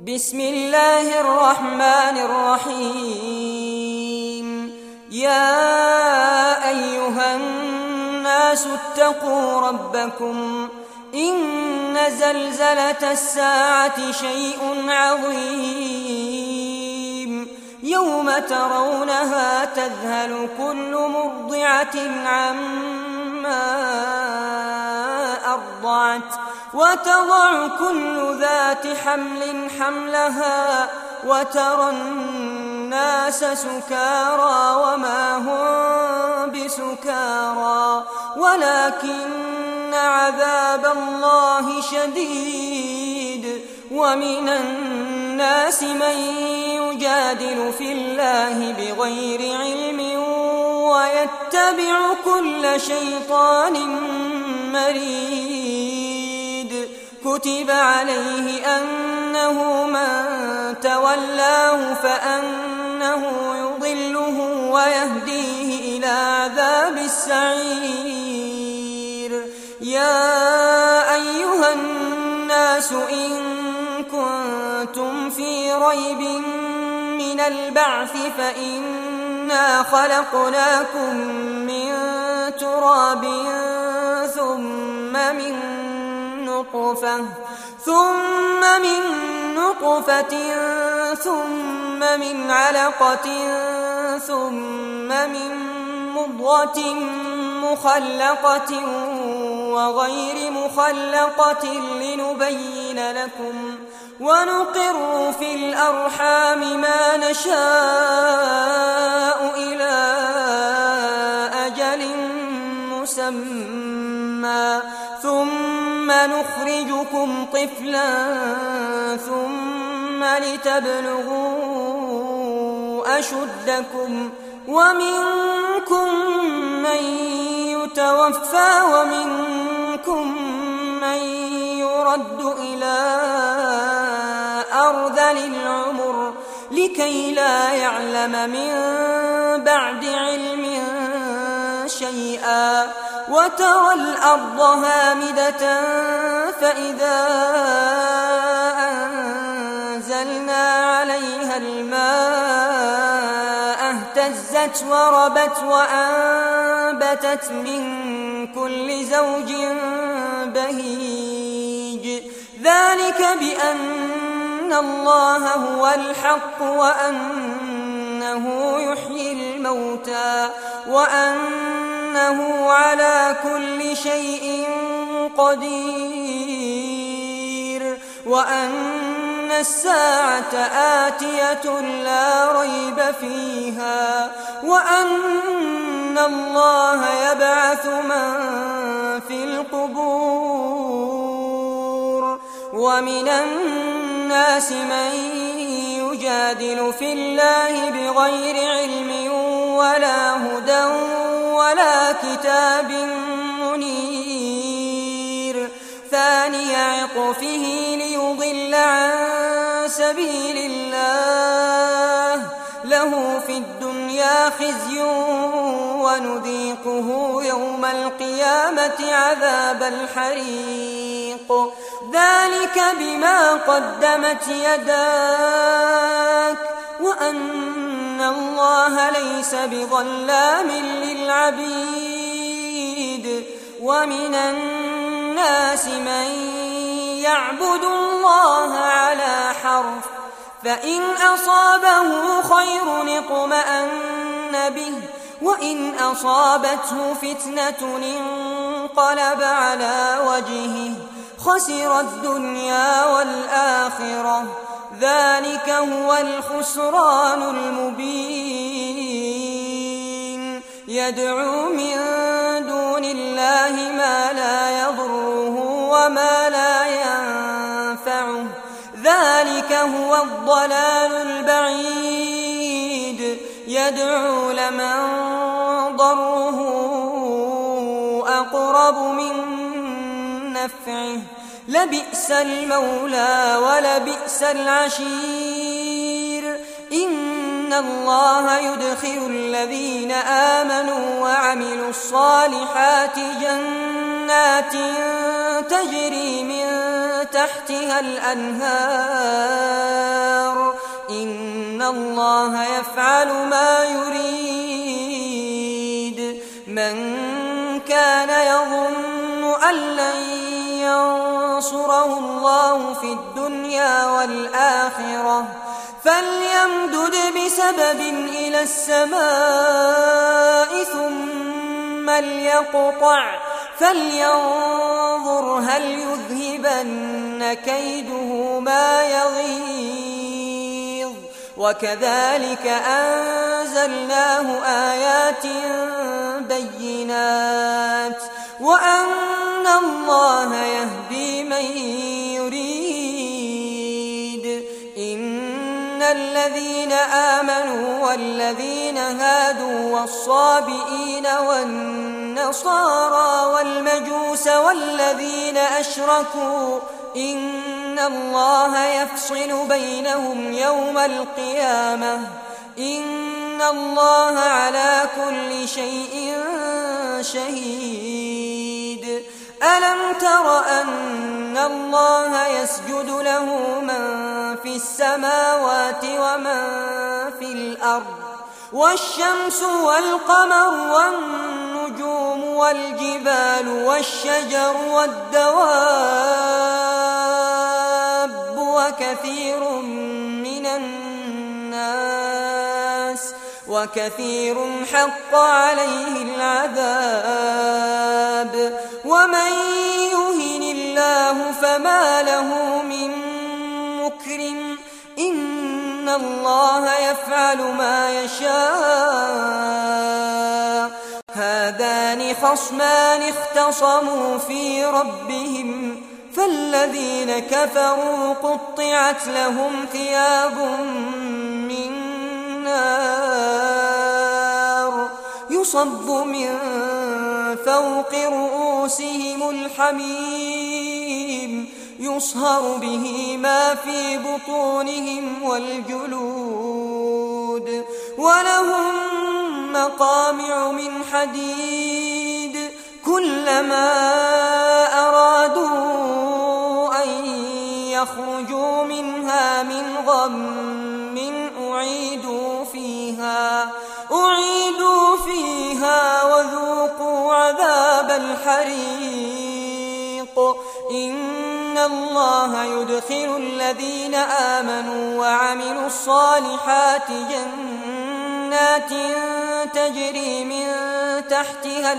بسم الله الرحمن الرحيم. يا أيها الناس اتقوا ربكم إن زلزلة الساعة شيء عظيم يوم ترونها تذهل كل مرضعة عما أرضعت وتضع كل ذات حمل حملها وترى الناس سكارى وما هم بسكارى ولكن عذاب الله شديد. ومن الناس من يجادل في الله بغير علم ويتبع كل شيطان مريد. كتب عليه أنه من تولاه فأنه يضله ويهديه إلى عذاب السعير. يا أيها الناس إن كنتم في ريب من البعث فإنا خلقناكم من تراب ثم من نطفة ثم من علقة ثم من مضغة مخلقة وغير مخلقة لنبين لكم ونقر في الأرحام ما نشاء إلى أجل مسمى ثم نخرجكم طفلا ثم لتبلغوا أشدكم ومنكم من يتوفى ومنكم من يرد إلى أرذل العمر لكي لا يعلم من بعد علم شيئا. وترى الأرض هامدة فإذا أنزلنا عليها الماء اهتزت وربت وأنبتت من كل زوج بهيج. ذلك بأن الله هو الحق وأنه يحيي الموتى وأنه على كل شيء قدير وأن الساعة آتية لا ريب فيها وأن الله يبعث من في القبور. ومن الناس من يجادل في الله بغير علم ولا هدى ولا كتاب منير. ثاني عطفه ليضل عن سبيل الله له في الدنيا خزي ونذيقه يوم القيامة عذاب الحريق. ذلك بما قدمت يداك وأن الله ليس بظلام للعبيد. ومن الناس من يعبد الله على حرف فإن أصابه خير اطمأن به وإن أصابته فتنة انقلب على وجهه خسر الدنيا والآخرة. ذلك هو الخسران المبين. يدعو من دون الله ما لا يضره وما لا ينفعه. ذلك هو الضلال البعيد. يدعو لمن ضره أقرب من نفعه لبئس المولى ولبئس العشير. إن الله يدخل الذين آمنوا وعملوا الصالحات جنات تجري من تحتها الأنهار الله يفعل ما يريد. من كان يظن أن لن ينصره الله في الدنيا والآخرة فليمدد بسبب إلى السماء ثم ليقطع فلينظر هل يذهبن كيده ما يغيظ. وكذلك أنزلناه آيات بينات وأن الله يهدي من يريد. إن الذين آمنوا والذين هادوا والصابئين والنصارى والمجوس والذين أشركوا إن الله يفصل بينهم يوم القيامة إن الله على كل شيء شهيد. ألم تر أن الله يسجد له من في السماوات ومن في الأرض والشمس والقمر والنجوم والجبال والشجر والدواب وكثير حق عليه العذاب. ومن يهن الله فما له من مكرم إن الله يفعل ما يشاء. هذان خصمان اختصموا في ربهم فالذين كفروا قطعت لهم ثياب من نار يصب من فوق رؤوسهم الحميم يصهر به ما في بطونهم والجلود ولهم مقامع من حديد كلما أرادوا أن يخرجوا منها من غم أعيدوا فيها وذوقوا عذاب الحريق. إن الله يدخل الذين آمنوا وعملوا الصالحات جنات تجري من تحتها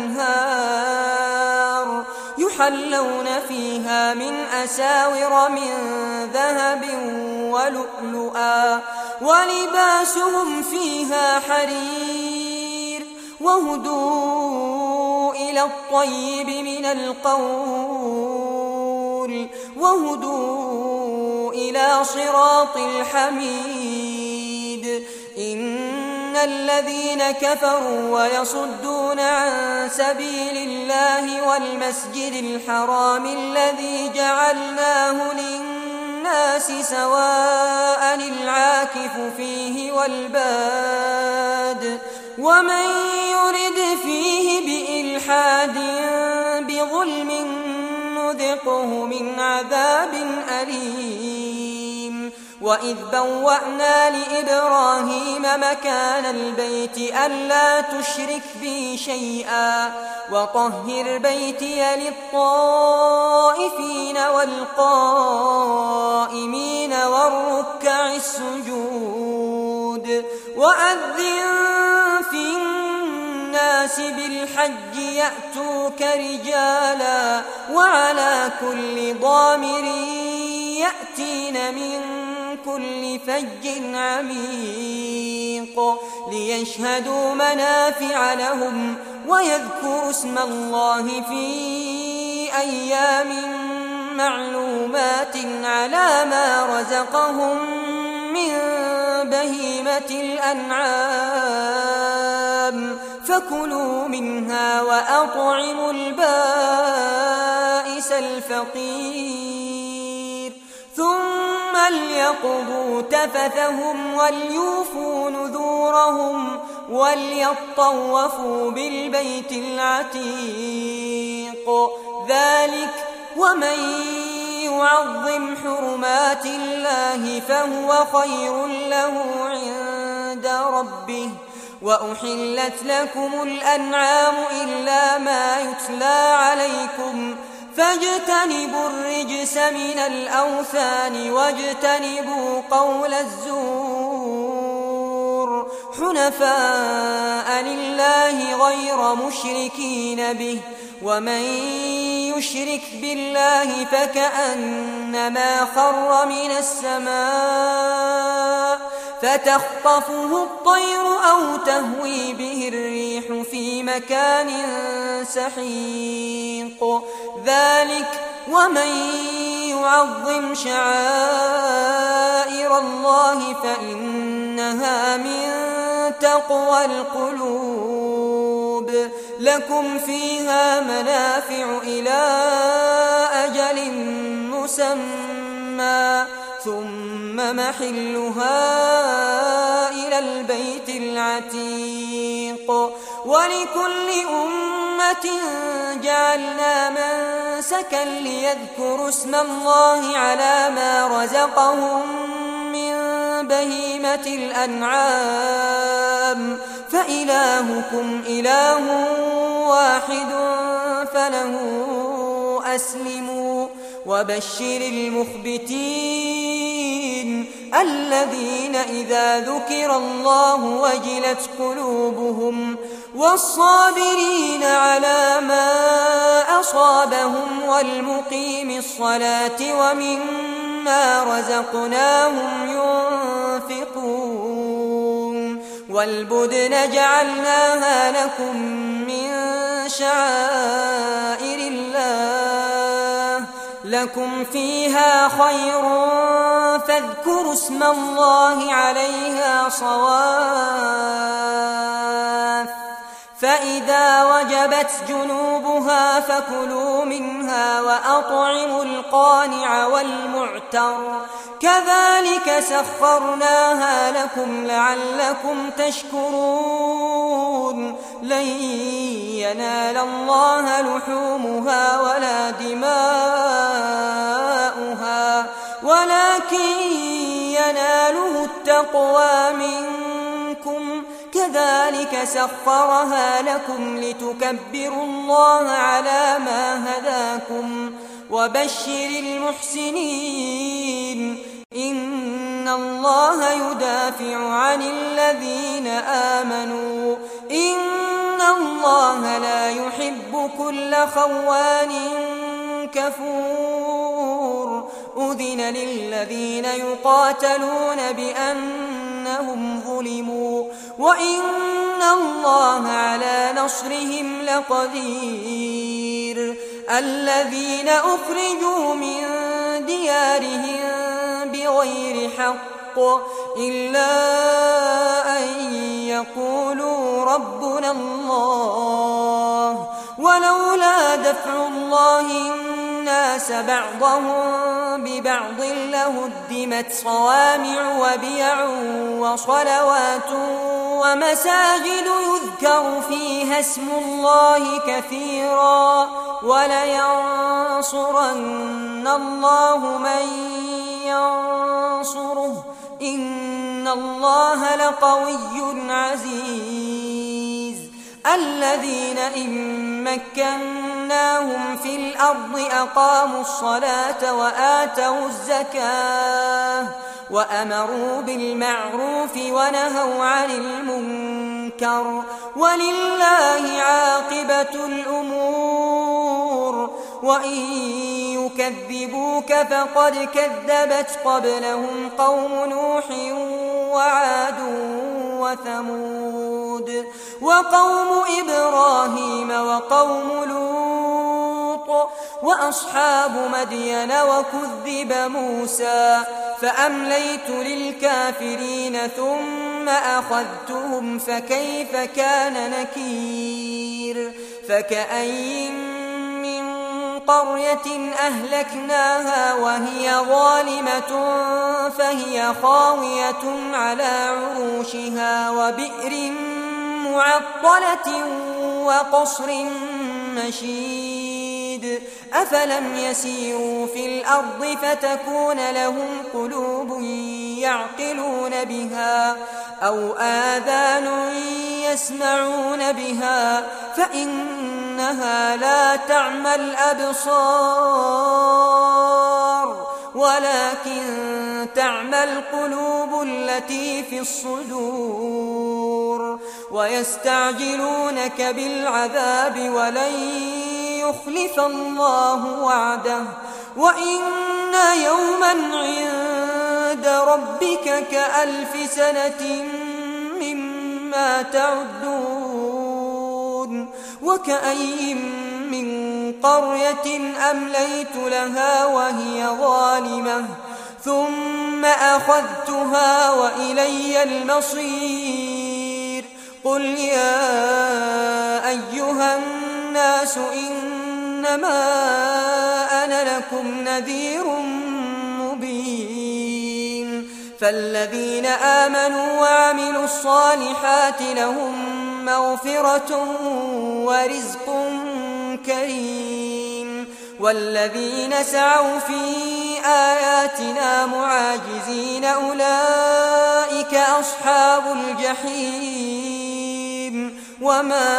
الأنهار يحلون فيها من أساور من ذهب ولؤلؤا ولباسهم فيها حرير وهدوا إلى الطيب من القول وهدوا إلى صراط الحميد. إن الذين كفروا ويصدون عن سبيل الله والمسجد الحرام الذي جعلناه للناس سواء العاكف فيه والباد ومن يرد فيه بإلحاد بظلم نذقه من عذاب أليم. وإذ بوأنا لإبراهيم مكان البيت ألا تشرك بي شيئا وطهر بيتي للطائفين والقائمين والركع السجود. وأذن في الناس بالحج يأتوك رجالا وعلى كل ضامر يأتين من كل فج عميق ليشهدوا منافع لهم ويذكروا اسم الله في أيام معلومات على ما رزقهم من بهيمة الأنعام فكلوا منها وأطعموا البائس الفقير ثم ليقضوا تفثهم وليوفوا نذورهم وليطوفوا بالبيت العتيق. ذلك ومن يعظم حرمات الله فهو خير له عند ربه. وأحلت لكم الأنعام إلا ما يتلى عليكم فاجتنبوا الرجس من الأوثان واجتنبوا قول الزور حنفاء لله غير مشركين به. ومن يشرك بالله فكأنما خر من السماء فتخطفه الطير أو تهوي به الريح في مكان سحيق. ذلك ومن يعظم شعائر الله فإنها من تقوى القلوب. لكم فيها منافع إلى أجل مسمى ثم محلها إلى البيت العتيق. ولكل أمة جعلنا منسكا ليذكروا اسم الله على ما رزقهم من بهيمة الأنعام فإلهكم إله واحد فله أسلموا. وبشر المخبتين الذين إذا ذكر الله وجلت قلوبهم والصابرين على ما أصابهم والمقيم الصلاة ومما رزقناهم ينفقون. والبدن جعلناها لكم من شعائر الله لكم فيها خير فاذكروا اسم الله عليها صواف. فإذا وجبت جنوبها فكلوا منها وأطعموا القانع والمعتر كذلك سخرناها لكم لعلكم تشكرون. لن ينال الله لحومها ولا دماؤها ولكن يناله التقوى منكم. كذلك سخرها لكم لتكبروا الله على ما هداكم. وبشر المحسنين إن الله يدافع عن الذين آمنوا إن الله لا يحب كل خوان كفور. أذن للذين يقاتلون بأنهم ظلموا وإن الله على نصرهم لقدير. الذين أخرجوا من ديارهم بغير حق إلا أن يقولوا ربنا الله ولولا دفع الله الناس بعضهم ببعض لهدمت صوامع وبيع وصلوات ومساجد يذكر فيها اسم الله كثيرا ولينصرن الله من ينصره إن الله لقوي عزيز. الذين إن مكناهم في الأرض أقاموا الصلاة وآتوا الزكاة وأمروا بالمعروف ونهوا عن المنكر ولله عاقبة الأمور. وإن يكذبوك فقد كذبت قبلهم قوم نوح وعاد وثمود وقوم إبراهيم وقوم لوط وأصحاب مدين وكذب موسى فأمليت للكافرين ثم أخذتهم فكيف كان نكير. فكأين من قرية أهلكناها وهي ظالمة فهي خاوية على عروشها وبئر معطلة وقصر مشيد أفلم يسيروا في الأرض فتكون لهم قلوب يعقلون بها أو آذان يسمعون بها فإنها لا تعمى الأبصار ولكن تعمى القلوب التي في الصدور ويستعجلونك بالعذاب ولن يخلف الله وعده وإن يوما عند ربك كألف سنة مما تعدون وكأي من قرية أمليت لها وهي ظالمة ثم أخذتها وإلي المصير قل يا أيها الناس إنما أنا لكم نذير مبين فالذين آمنوا وعملوا الصالحات لهم مغفرة ورزق كريم والذين سعوا في آياتنا معاجزين أولئك أصحاب الجحيم وما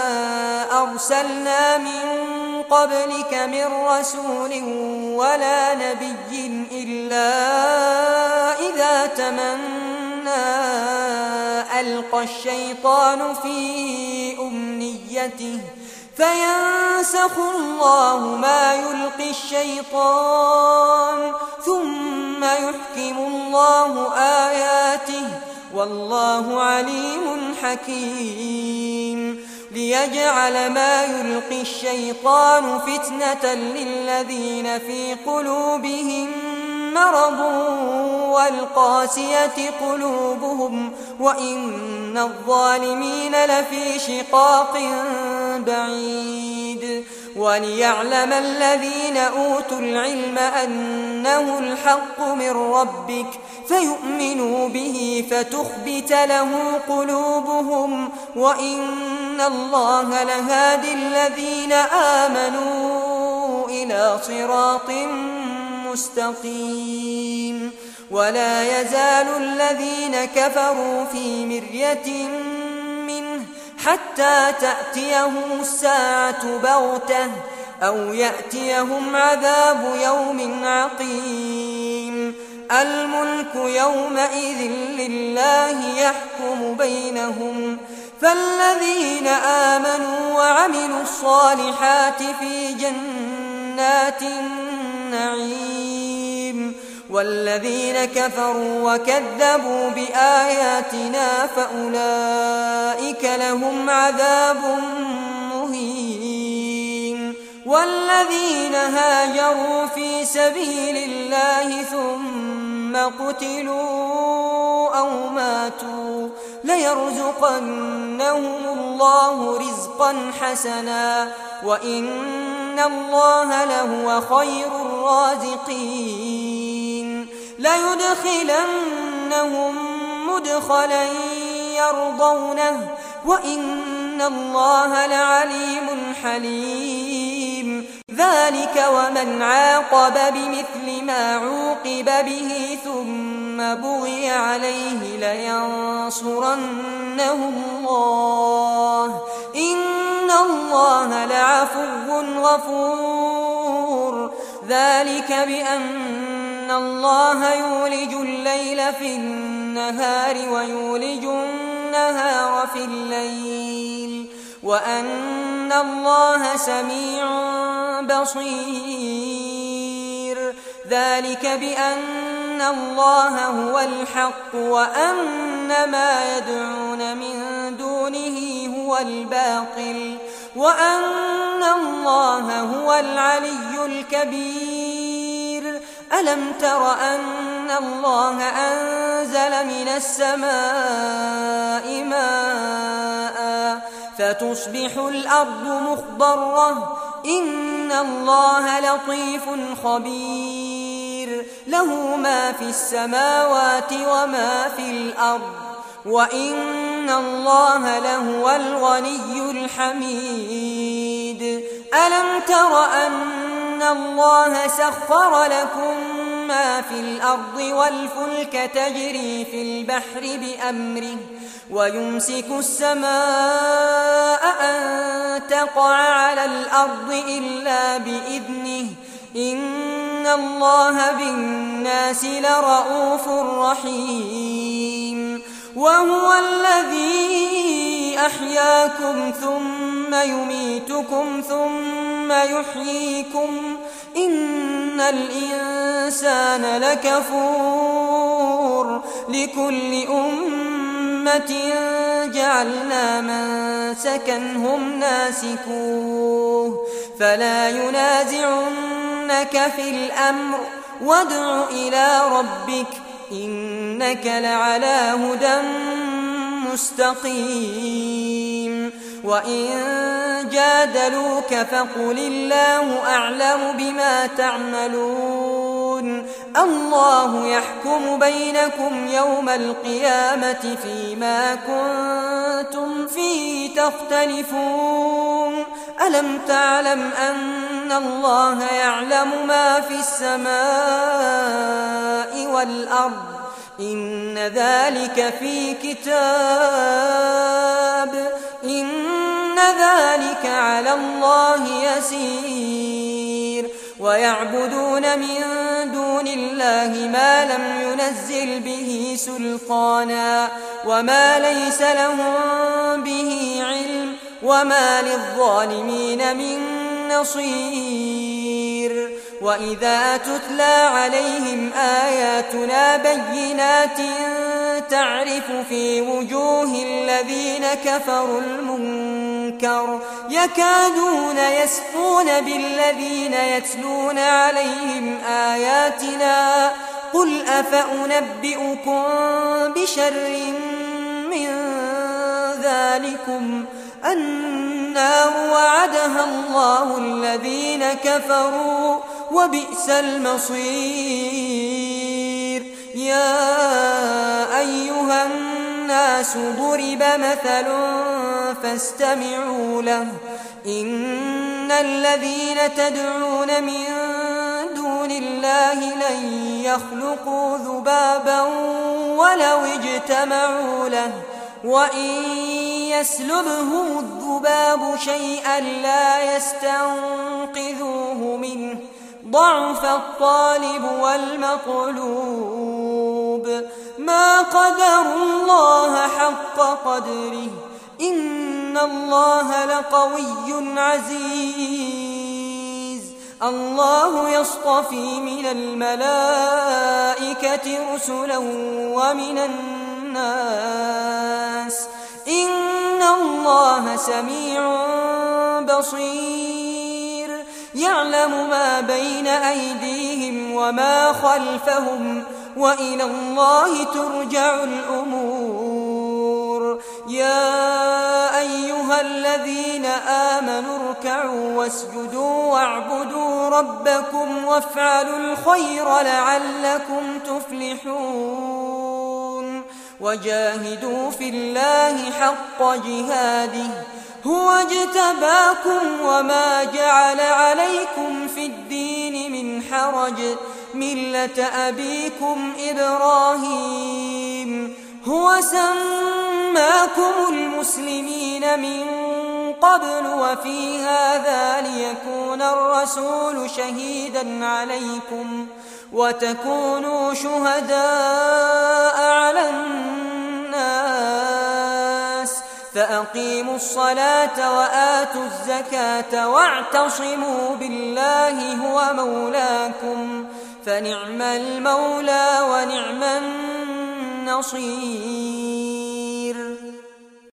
أرسلنا من قبلك من رسول ولا نبي إلا إذا تمنى ألقى الشيطان في أمنيته فينسخ الله ما يلقي الشيطان ثم يحكم الله آياته والله عليم حكيم ليجعل ما يلقي الشيطان فتنة للذين في قلوبهم مرض والقاسية قلوبهم وإن الظالمين لفي شقاق بعيد وليعلم الذين أوتوا العلم أنه الحق من ربك فيؤمنوا به فتخبت له قلوبهم وإن الله لهادي الذين آمنوا إلى صراط مستقيم ولا يزال الذين كفروا في مرية منه حتى تأتيهم الساعة بغتة أو يأتيهم عذاب يوم عقيم الملك يومئذ لله يحكم بينهم فالذين آمنوا وعملوا الصالحات في جنات النعيم والذين كفروا وكذبوا بآياتنا فأولئك لهم عذاب مهين والذين هاجروا في سبيل الله ثم قتلوا أو ماتوا ليرزقنهم الله رزقا حسنا وإن الله لهو خير الرازقين ليدخلنهم مدخلا يرضونه وإن الله لعليم حليم ذلك ومن عاقب بمثل ما عوقب به ثم بغي عليه لينصرنه الله إن الله لعفو غفور ذلك بأن الله يولج الليل في النهار ويولج النهار في الليل وأن الله سميع بصير ذلك بأن الله هو الحق وأن ما يدعون من دونه هو الباطل وأن الله هو العلي الكبير ألم تر أن الله أنزل من السماء ماء فتصبح الأرض مخضرة إن الله لطيف خبير له ما في السماوات وما في الأرض وإن الله لهو الغني الحميد ألم تر أن الله سخر لكم ما في الأرض والفلك تجري في البحر بأمره ويمسك السماء أن تقع على الأرض إلا بإذنه إن الله بالناس لرءوف رحيم وهو الذي أحياكم ثم يميتكم ثم يحييكم إن الإنسان لكفور لكل أمة جعلنا منسكا هم ناسكوه فلا ينازعنك في الأمر وادع إلى ربك إنك لعلى هدى مستقيم وإن جادلوك فقل الله أعلم بما تعملون الله يحكم بينكم يوم القيامة فيما كنتم فيه تختلفون ألم تعلم أن الله يعلم ما في السماء والأرض إن ذلك في كتاب إن ذلك على الله يسير ويعبدون من دون الله ما لم ينزل به سلطانا وما ليس لهم به علم وما للظالمين من نصير وإذا تتلى عليهم آياتنا بينات تعرف في وجوه الذين كفروا المنكر يكادون يسطون بالذين يتلون عليهم آياتنا قل أفأنبئكم بشر من ذلكم النار وعدها الله الذين كفروا وبئس المصير يا أيها الناس ضرب مثل فاستمعوا له إن الذين تدعون من دون الله لن يخلقوا ذبابا ولو اجتمعوا له وإن يسلبهم الذباب شيئا لا يستنقذوه منه ضعف الطالب والمطلوب ما قدروا الله حق قدره إن الله لقوي عزيز الله يصطفي من الملائكة رسلا ومن الناس إن الله سميع بصير يعلم ما بين أيديهم وما خلفهم وإلى الله ترجع الأمور يا أيها الذين آمنوا اركعوا واسجدوا واعبدوا ربكم وافعلوا الخير لعلكم تفلحون وجاهدوا في الله حق جهاده هو اجتباكم وما جعل عليكم في الدين من حرج ملة أبيكم إبراهيم هو سماكم المسلمين من قبل وفي هذا ليكون الرسول شهيدا عليكم وتكونوا شهداء على الناس فأقيموا الصلاة وآتوا الزكاة واعتصموا بالله هو مولاكم فنعم المولى ونعم النصير